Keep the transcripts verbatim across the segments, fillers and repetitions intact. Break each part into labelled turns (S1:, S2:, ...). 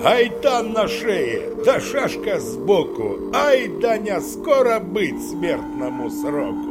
S1: гайтан на шее, да шашка сбоку. Ай да не скоро быть смертному сроку.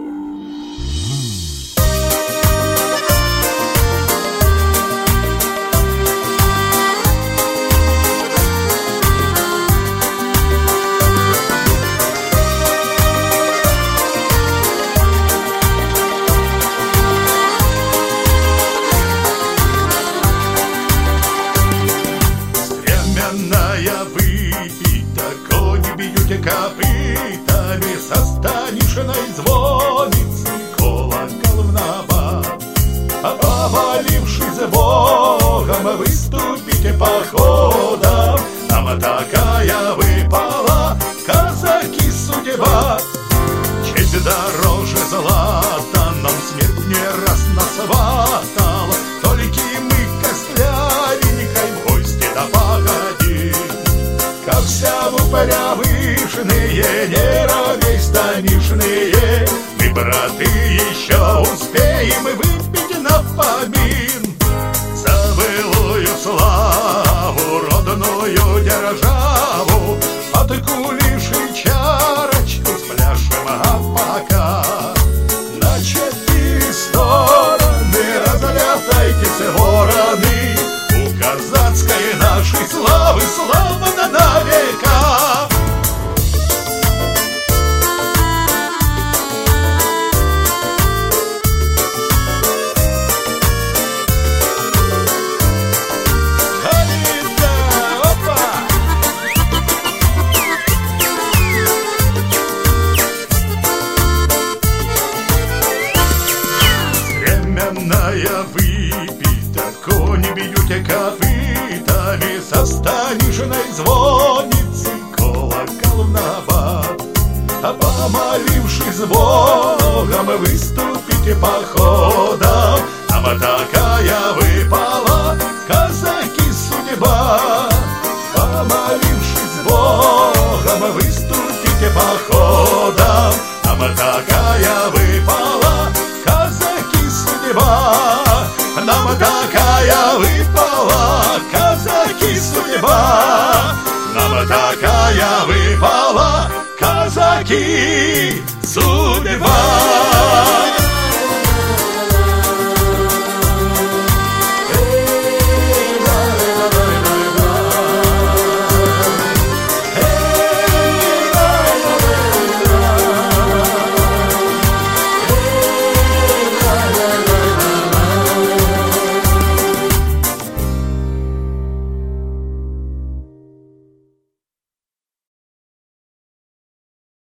S2: Выпита, кони бьют копытами, со станишной звонницы колокол в набат. А повалившись Богом, выступите походом. Нам такая выпала, казаки, судьба. Честь дороже злата, нам смерть не раз насватала. Только мы костлявенькой в гости да погоди. Как вся в упыря вышные, не ровей станишные, мы, браты, еще успеем выпить на помин. За былую славу, родную державу, от кулиши чарочку спляшем, а пока на четыре стороны разлетайтесь вороны. У казацкой нашей славы славно на века. Стременная выпита, кони бьют копытами, со станишной звонницы колокол в набат. А помолившись Богом, выступите походом. Нам такая выпала, казаки, судьба. Помолившись Богом, выступите походом. Нам такая выпала, казаки, судьба. Нам такая выпала, казаки, судьба. Нам такая выпала, казаки, судьба.